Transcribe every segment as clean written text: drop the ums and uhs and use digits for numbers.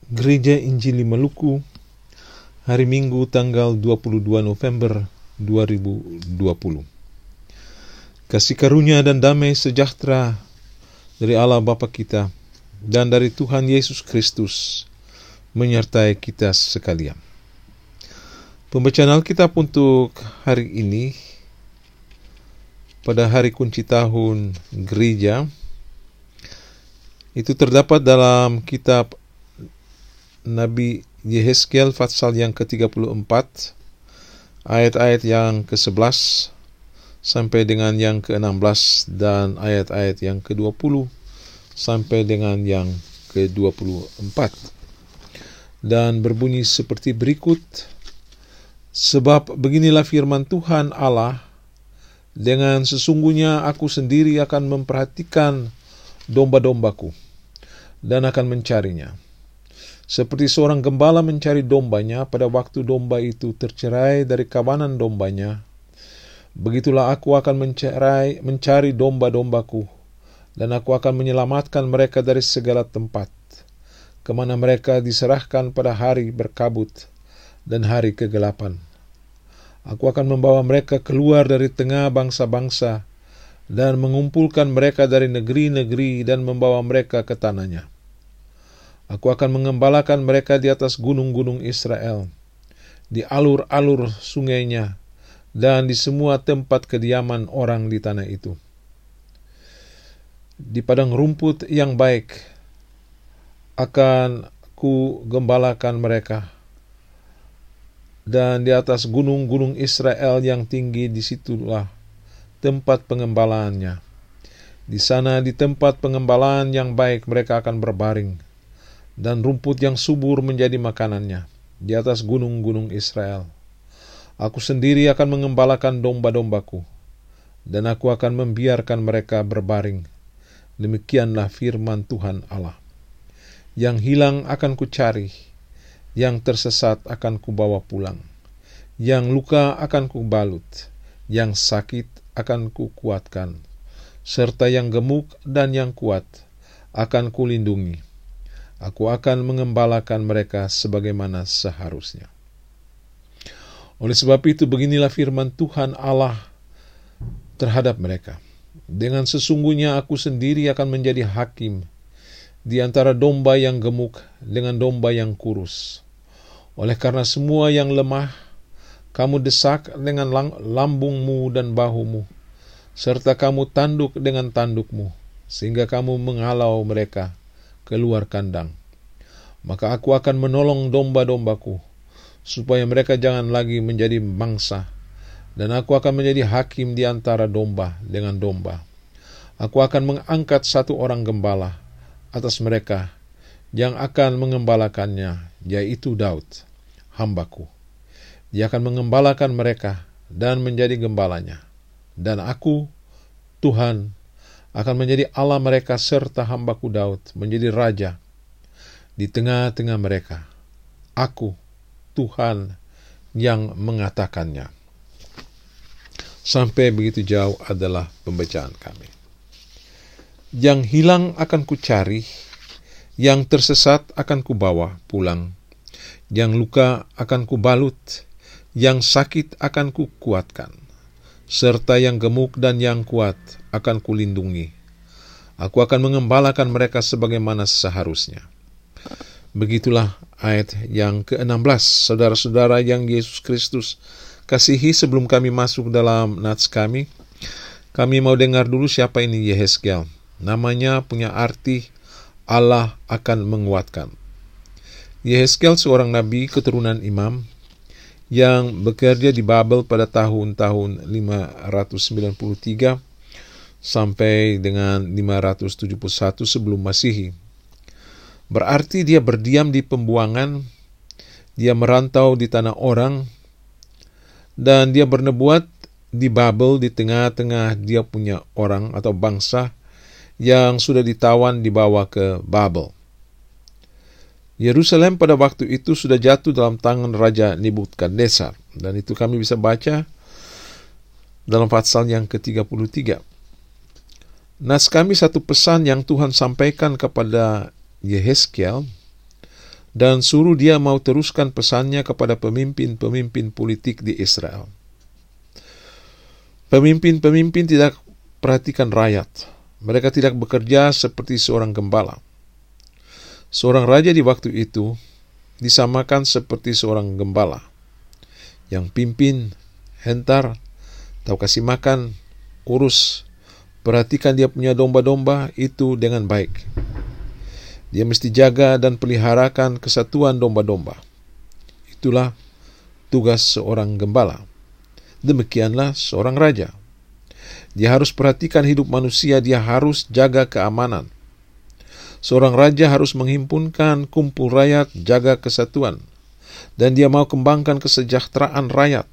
Gereja Injili Maluku, hari Minggu tanggal 22 November 2020. Kasih karunia dan damai sejahtera dari Allah Bapa kita dan dari Tuhan Yesus Kristus menyertai kita sekalian. Pembacaan Alkitab untuk hari ini pada hari kunci tahun gereja itu terdapat dalam kitab Nabi Yehezkiel pasal yang ke-34 ayat-ayat yang ke-11 sampai dengan yang ke-16 dan ayat-ayat yang ke-20 sampai dengan yang ke-24, dan berbunyi seperti berikut. Sebab beginilah firman Tuhan Allah, dengan sesungguhnya aku sendiri akan memperhatikan domba-dombaku dan akan mencarinya. Seperti seorang gembala mencari dombanya pada waktu domba itu tercerai dari kawanan dombanya, begitulah aku akan mencari domba-dombaku, dan aku akan menyelamatkan mereka dari segala tempat, kemana mereka diserahkan pada hari berkabut dan hari kegelapan. Aku akan membawa mereka keluar dari tengah bangsa-bangsa, dan mengumpulkan mereka dari negeri-negeri dan membawa mereka ke tanahnya. Aku akan mengembalakan mereka di atas gunung-gunung Israel, di alur-alur sungainya, dan di semua tempat kediaman orang di tanah itu. Di padang rumput yang baik akan ku gembalakan mereka, dan di atas gunung-gunung Israel yang tinggi, disitulah tempat pengembalaannya. Di sana, di tempat pengembalaan yang baik, mereka akan berbaring, dan rumput yang subur menjadi makanannya di atas gunung-gunung Israel. Aku sendiri akan mengembalakan domba-dombaku, dan aku akan membiarkan mereka berbaring. Demikianlah firman Tuhan Allah. Yang hilang akan kucari, yang tersesat akan kubawa pulang, yang luka akan kubalut, yang sakit akan kukuatkan, serta yang gemuk dan yang kuat akan kulindungi. Aku akan mengembalakan mereka sebagaimana seharusnya. Oleh sebab itu, beginilah firman Tuhan Allah terhadap mereka. Dengan sesungguhnya aku sendiri akan menjadi hakim di antara domba yang gemuk dengan domba yang kurus. Oleh karena semua yang lemah, kamu desak dengan lambungmu dan bahumu, serta kamu tanduk dengan tandukmu, sehingga kamu menghalau mereka keluar kandang. Maka aku akan menolong domba-dombaku, supaya mereka jangan lagi menjadi mangsa, dan aku akan menjadi hakim di antara domba dengan domba. Aku akan mengangkat satu orang gembala atas mereka yang akan mengembalakannya, yaitu Daud, hambaku. Dia akan mengembalakan mereka dan menjadi gembalanya. Dan aku, Tuhan, akan menjadi Allah mereka, serta hambaku Daud menjadi raja di tengah-tengah mereka. Aku, Tuhan, yang mengatakannya. Sampai begitu jauh adalah pembacaan kami. Yang hilang akan kucari, yang tersesat akan kubawa pulang, yang luka akan kubalut, yang sakit akan kukuatkan, serta yang gemuk dan yang kuat akan kulindungi. Aku akan mengembalakan mereka sebagaimana seharusnya. Begitulah ayat yang ke-16. Saudara-saudara yang Yesus Kristus kasihi, sebelum kami masuk dalam nats kami mau dengar dulu siapa ini Yehezkiel. Namanya punya arti Allah akan menguatkan. Yehezkiel seorang nabi keturunan imam yang bekerja di Babel pada tahun-tahun 593 sampai dengan 571 sebelum Masehi. Berarti dia berdiam di pembuangan, dia merantau di tanah orang, dan dia bernebuat di Babel, di tengah-tengah dia punya orang atau bangsa yang sudah ditawan dibawa ke Babel. Yerusalem pada waktu itu sudah jatuh dalam tangan Raja Nebukadnezar, dan itu kami bisa baca dalam pasal yang ke-33. Nas kami satu pesan yang Tuhan sampaikan kepada Yehezkiel dan suruh dia mau teruskan pesannya kepada pemimpin-pemimpin politik di Israel. Pemimpin-pemimpin tidak perhatikan rakyat. Mereka tidak bekerja seperti seorang gembala. Seorang raja di waktu itu disamakan seperti seorang gembala yang pimpin, hentar, tahu kasih makan, urus, perhatikan dia punya domba-domba itu dengan baik. Dia mesti jaga dan peliharakan kesatuan domba-domba. Itulah tugas seorang gembala. Demikianlah seorang raja. Dia harus perhatikan hidup manusia, dia harus jaga keamanan. Seorang raja harus menghimpunkan kumpul rakyat, jaga kesatuan. Dan dia mau kembangkan kesejahteraan rakyat.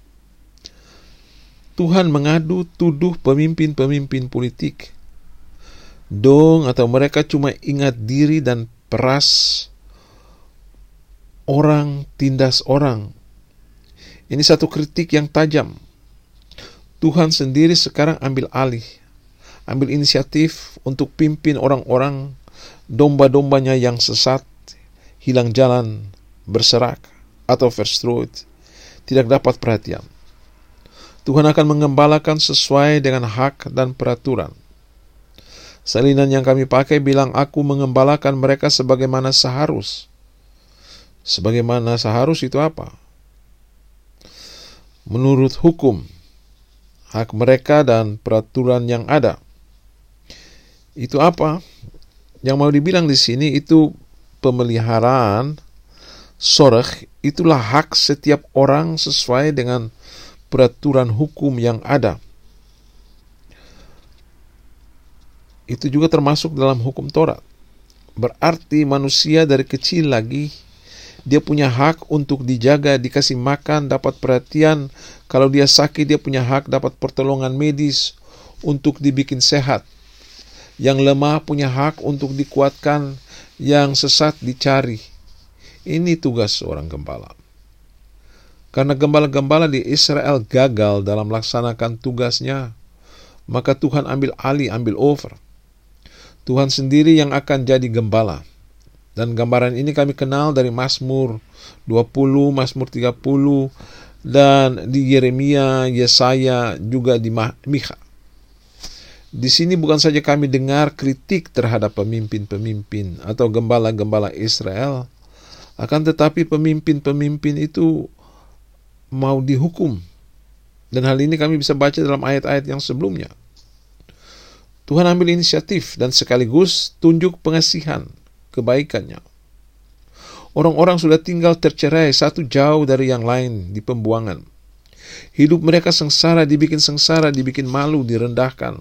Tuhan mengadu tuduh pemimpin-pemimpin politik. Atau mereka cuma ingat diri dan peras orang, tindas orang. Ini satu kritik yang tajam. Tuhan sendiri sekarang ambil alih, ambil inisiatif untuk pimpin orang-orang, domba-dombanya yang sesat, hilang jalan, berserak, atau verstrut, tidak dapat perhatian. Tuhan akan mengembalakan sesuai dengan hak dan peraturan. Salinan yang kami pakai bilang, aku mengembalakan mereka sebagaimana seharus. Sebagaimana seharus itu apa? Menurut hukum, hak mereka dan peraturan yang ada. Itu apa? Yang mau dibilang di sini itu pemeliharaan sorech, itulah hak setiap orang sesuai dengan peraturan hukum yang ada. Itu juga termasuk dalam hukum Taurat. Berarti manusia dari kecil lagi, dia punya hak untuk dijaga, dikasih makan, dapat perhatian. Kalau dia sakit, dia punya hak dapat pertolongan medis untuk dibikin sehat. Yang lemah punya hak untuk dikuatkan, yang sesat dicari. Ini tugas seorang gembala. Karena gembala-gembala di Israel gagal dalam melaksanakan tugasnya, maka Tuhan ambil alih, ambil over. Tuhan sendiri yang akan jadi gembala. Dan gambaran ini kami kenal dari Mazmur 20, Mazmur 30, dan di Yeremia, Yesaya, juga di Mikha. Di sini bukan saja kami dengar kritik terhadap pemimpin-pemimpin atau gembala-gembala Israel, akan tetapi pemimpin-pemimpin itu mau dihukum. Dan hal ini kami bisa baca dalam ayat-ayat yang sebelumnya. Tuhan ambil inisiatif dan sekaligus tunjuk pengasihan, kebaikannya. Orang-orang sudah tinggal tercerai, satu jauh dari yang lain di pembuangan. Hidup mereka sengsara, dibikin malu, direndahkan,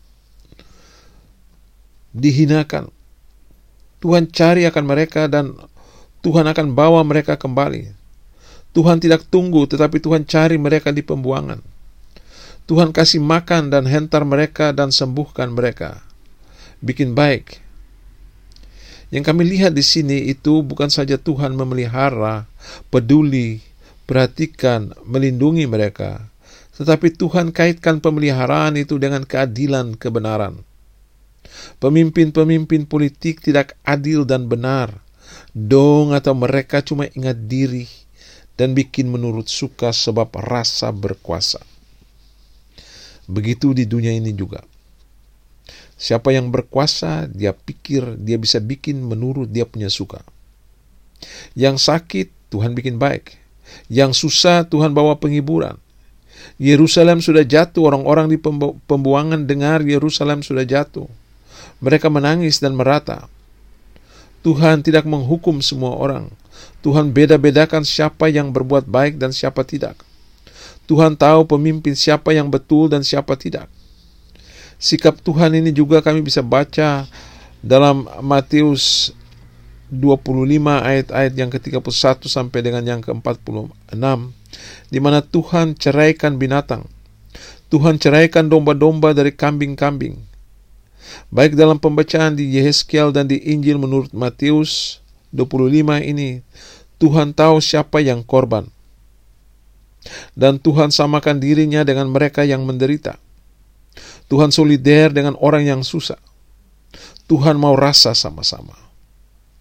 dihinakan. Tuhan cari akan mereka dan Tuhan akan bawa mereka kembali. Tuhan tidak tunggu, tetapi Tuhan cari mereka di pembuangan. Tuhan kasih makan dan hentar mereka dan sembuhkan mereka. Bikin baik. Yang kami lihat di sini itu bukan saja Tuhan memelihara, peduli, perhatikan, melindungi mereka, tetapi Tuhan kaitkan pemeliharaan itu dengan keadilan, kebenaran. Pemimpin-pemimpin politik tidak adil dan benar, atau mereka cuma ingat diri dan bikin menurut suka sebab rasa berkuasa. Begitu di dunia ini juga. Siapa yang berkuasa, dia pikir dia bisa bikin menurut dia punya suka. Yang sakit, Tuhan bikin baik. Yang susah, Tuhan bawa penghiburan. Yerusalem sudah jatuh, orang-orang di pembuangan dengar Yerusalem sudah jatuh. Mereka menangis dan merata. Tuhan tidak menghukum semua orang. Tuhan beda-bedakan siapa yang berbuat baik dan siapa tidak. Tuhan tahu pemimpin siapa yang betul dan siapa tidak. Sikap Tuhan ini juga kami bisa baca dalam Matius 25 ayat-ayat yang ke-31 sampai dengan yang ke-46, di mana Tuhan ceraikan binatang. Tuhan ceraikan domba-domba dari kambing-kambing. Baik dalam pembacaan di Yehezkiel dan di Injil menurut Matius 25 ini, Tuhan tahu siapa yang korban. Dan Tuhan samakan dirinya dengan mereka yang menderita. Tuhan solider dengan orang yang susah. Tuhan mau rasa sama-sama.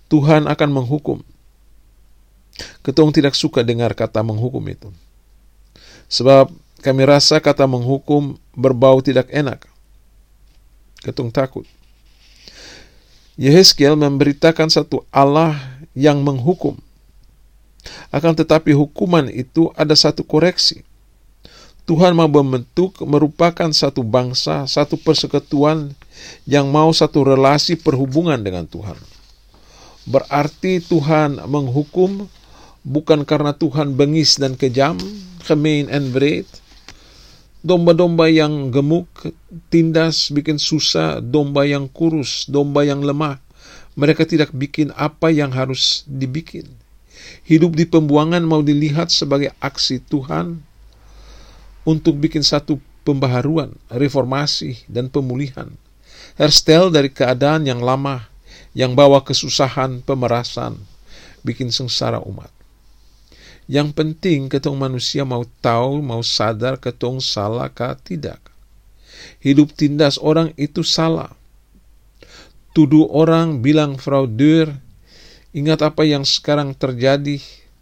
Tuhan akan menghukum. Ketong tidak suka dengar kata menghukum itu. Sebab kami rasa kata menghukum berbau tidak enak. Ketong takut. Yehezkiel memberitakan satu Allah yang menghukum. Akan tetapi hukuman itu ada satu koreksi. Tuhan mau membentuk merupakan satu bangsa, satu persekutuan yang mau satu relasi perhubungan dengan Tuhan. Berarti Tuhan menghukum bukan karena Tuhan bengis dan kejam, gemeen and wreed. Domba-domba yang gemuk, tindas, bikin susah, domba yang kurus, domba yang lemah. Mereka tidak bikin apa yang harus dibikin. Hidup di pembuangan mau dilihat sebagai aksi Tuhan untuk bikin satu pembaharuan, reformasi, dan pemulihan. Herstel dari keadaan yang lama, yang bawa kesusahan, pemerasan, bikin sengsara umat. Yang penting ketong manusia mau tahu, mau sadar ketong salah kah tidak. Hidup tindas orang itu salah. Tuduh orang, bilang fraudeur. Ingat apa yang sekarang terjadi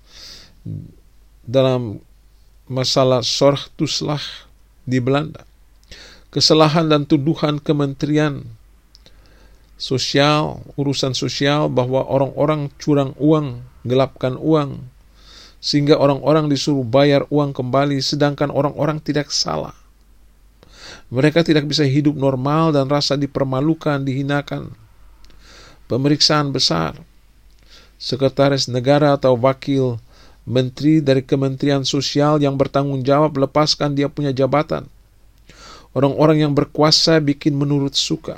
dalam masalah Zorgtoeslag di Belanda. Kesalahan dan tuduhan Kementerian Sosial, urusan sosial, bahwa orang-orang curang uang, gelapkan uang, sehingga orang-orang disuruh bayar uang kembali, sedangkan orang-orang tidak salah. Mereka tidak bisa hidup normal dan rasa dipermalukan, dihinakan. Pemeriksaan besar. Sekretaris negara atau wakil menteri dari Kementerian Sosial yang bertanggung jawab lepaskan dia punya jabatan. Orang-orang yang berkuasa bikin menurut suka.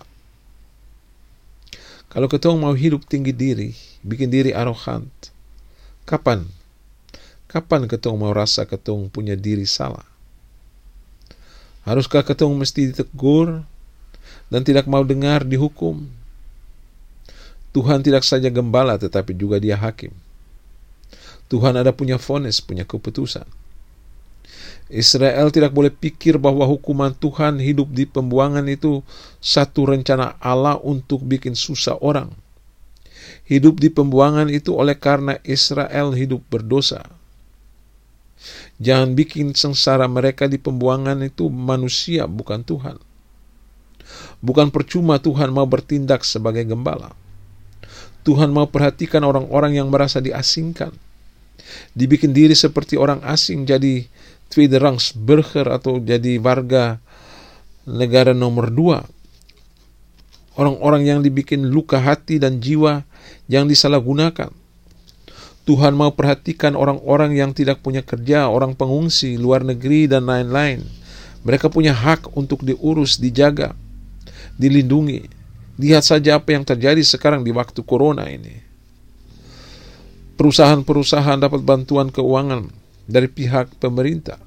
Kalau ketong mau hidup tinggi diri, bikin diri arrogant, kapan ketong mau rasa ketong punya diri salah? Haruskah ketong mesti ditegur dan tidak mau dengar dihukum? Tuhan tidak saja gembala tetapi juga dia hakim. Tuhan ada punya vonis, punya keputusan. Israel tidak boleh pikir bahwa hukuman Tuhan hidup di pembuangan itu satu rencana Allah untuk bikin susah orang. Hidup di pembuangan itu oleh karena Israel hidup berdosa. Jangan bikin sengsara mereka di pembuangan itu manusia, bukan Tuhan. Bukan percuma Tuhan mau bertindak sebagai gembala. Tuhan mau perhatikan orang-orang yang merasa diasingkan. Dibikin diri seperti orang asing, jadi tweederangsburger atau jadi warga negara nomor 2. Orang-orang yang dibikin luka hati dan jiwa yang disalahgunakan. Tuhan mau perhatikan orang-orang yang tidak punya kerja, orang pengungsi, luar negeri, dan lain-lain. Mereka punya hak untuk diurus, dijaga, dilindungi. Lihat saja apa yang terjadi sekarang di waktu corona ini. Perusahaan-perusahaan dapat bantuan keuangan dari pihak pemerintah.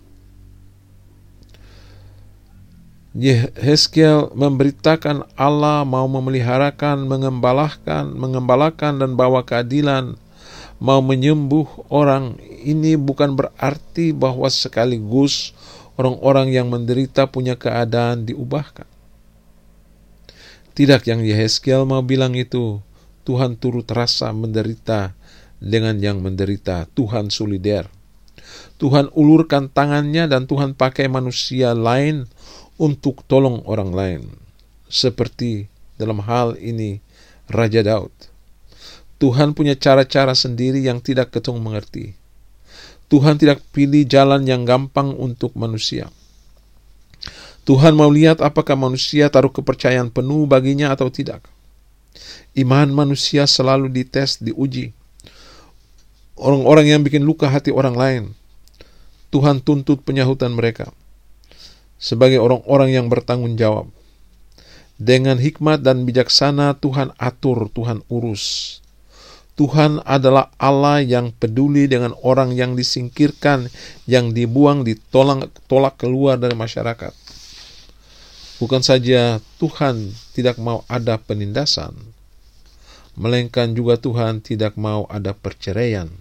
Yehezkiel memberitakan Allah mau memeliharakan, mengembalakan dan bawa keadilan, mau menyembuh orang. Ini bukan berarti bahwa sekaligus orang-orang yang menderita punya keadaan diubahkan. Tidak, yang Yehezkiel mau bilang itu, Tuhan turut rasa menderita dengan yang menderita. Tuhan solider. Tuhan ulurkan tangannya dan Tuhan pakai manusia lain untuk tolong orang lain. Seperti dalam hal ini Raja Daud. Tuhan punya cara-cara sendiri yang tidak ketong mengerti. Tuhan tidak pilih jalan yang gampang untuk manusia. Tuhan mau lihat apakah manusia taruh kepercayaan penuh baginya atau tidak. Iman manusia selalu dites, diuji. Orang-orang yang bikin luka hati orang lain, Tuhan tuntut penyahutan mereka sebagai orang-orang yang bertanggung jawab. Dengan hikmat dan bijaksana Tuhan atur, Tuhan urus. Tuhan adalah Allah yang peduli dengan orang yang disingkirkan, yang dibuang, ditolak keluar dari masyarakat. Bukan saja Tuhan tidak mau ada penindasan, melainkan juga Tuhan tidak mau ada perceraian.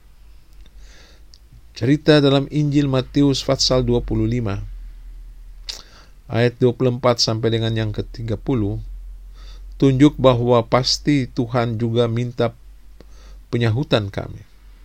Cerita dalam Injil Matius pasal 25 ayat 24 sampai dengan yang ke-30 tunjuk bahwa pasti Tuhan juga minta penyahutan kami.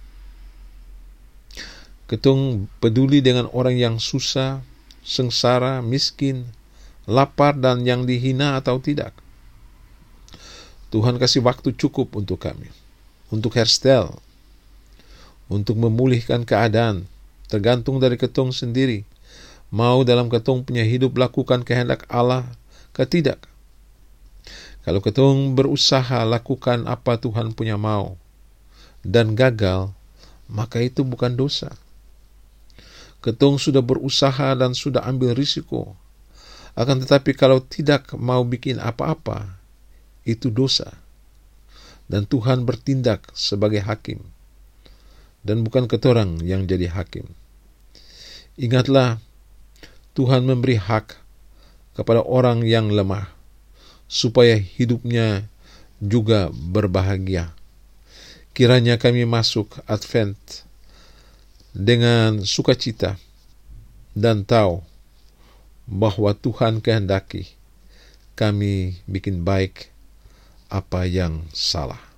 Ketong peduli dengan orang yang susah, sengsara, miskin, lapar, dan yang dihina atau tidak. Tuhan kasih waktu cukup untuk kami, untuk herstel, untuk memulihkan keadaan, tergantung dari ketong sendiri. Mau dalam ketong punya hidup lakukan kehendak Allah ke tidak? Kalau ketong berusaha lakukan apa Tuhan punya mau dan gagal, maka itu bukan dosa. Ketong sudah berusaha dan sudah ambil risiko. Akan tetapi kalau tidak mau bikin apa-apa, itu dosa. Dan Tuhan bertindak sebagai hakim. Dan bukan ketorang yang jadi hakim. Ingatlah, Tuhan memberi hak kepada orang yang lemah, supaya hidupnya juga berbahagia. Kiranya kami masuk Advent dengan sukacita dan tahu bahwa Tuhan kehendaki kami bikin baik apa yang salah.